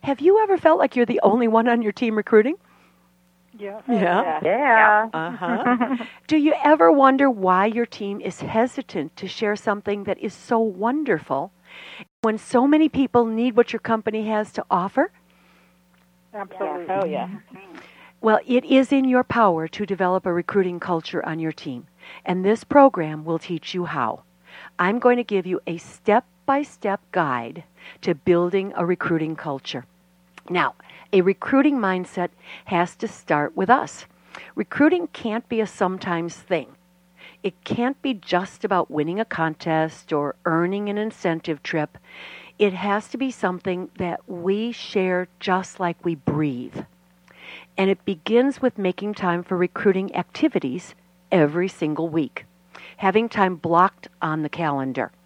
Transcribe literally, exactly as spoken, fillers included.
Have you ever felt like you're the only one on your team recruiting? Yeah. Yeah. Yeah. Uh-huh. Do you ever wonder why your team is hesitant to share something that is so wonderful when so many people need what your company has to offer? Absolutely. Oh, yeah. Well, it is in your power to develop a recruiting culture on your team, and this program will teach you how. I'm going to give you a step-by-step guide to building a recruiting culture. Now, a recruiting mindset has to start with us. Recruiting can't be a sometimes thing. It can't be just about winning a contest or earning an incentive trip. It has to be something that we share just like we breathe. And it begins with making time for recruiting activities every single week. Having time blocked on the calendar.